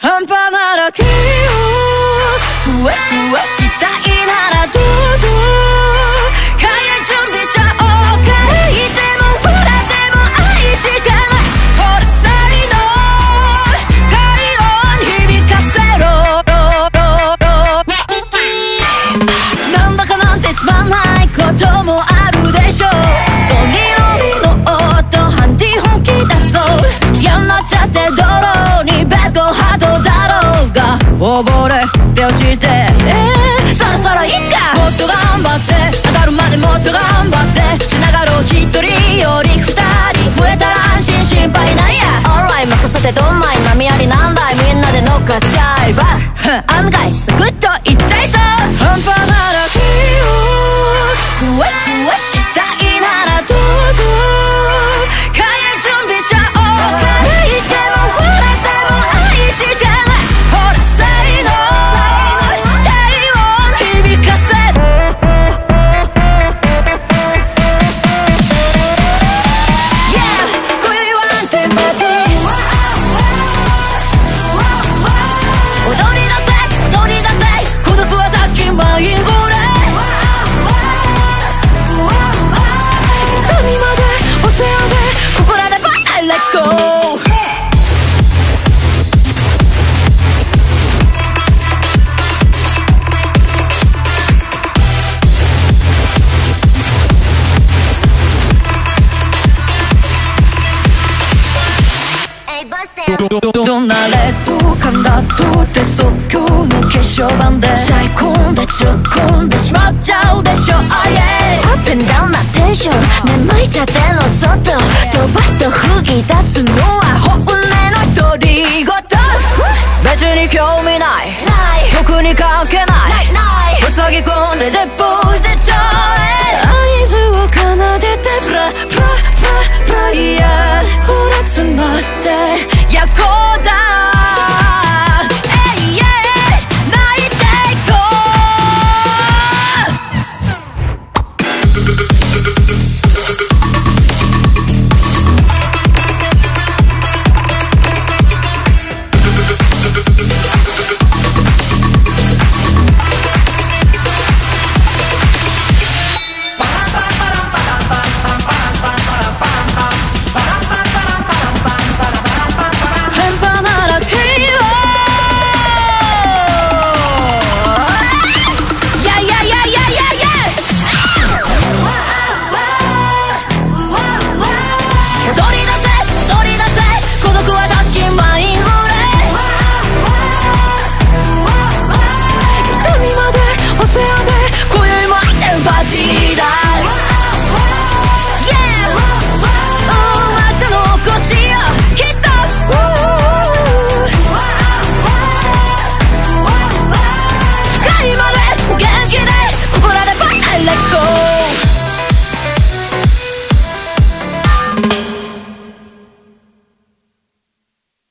半端なら気をふわふわしたいならどうぞ早い準備しちゃおうか泣いても笑っても愛してないほら才能太陽に響かせろなんだかなんてつまんないこともあるでしょゴリゴリの音ハンディ本気出そう嫌になっちゃって泥にベッドハートだろうが溺れて落ちてそろそろいっかもっと頑張って上がるまでもっと頑張って繋がろう一人より二人増えたら安心心配ないや Alright 任せてどんまい波ありなんだいみんなで乗っかっちゃえば案外サクッといっちゃいそう半端なら気をふわふわしたいならどうぞ早い準備しちゃおうか泣いても笑っても愛してないほら才能太陽に響かせ今宵は安定パーティー踊り出せ踊り出せ孤独はさっき迷子で痛みまでお世話でここらでバイレットどんな劣等感だとって即興の決勝版で最高で突っ込んでしまっちゃうでしょ Oh yeah アップンダウンなテンション眠いちゃっての外ドバッと吹き出すのは本音の独り言別に興味ない特に関係ない塞ぎ込んで絶望絶頂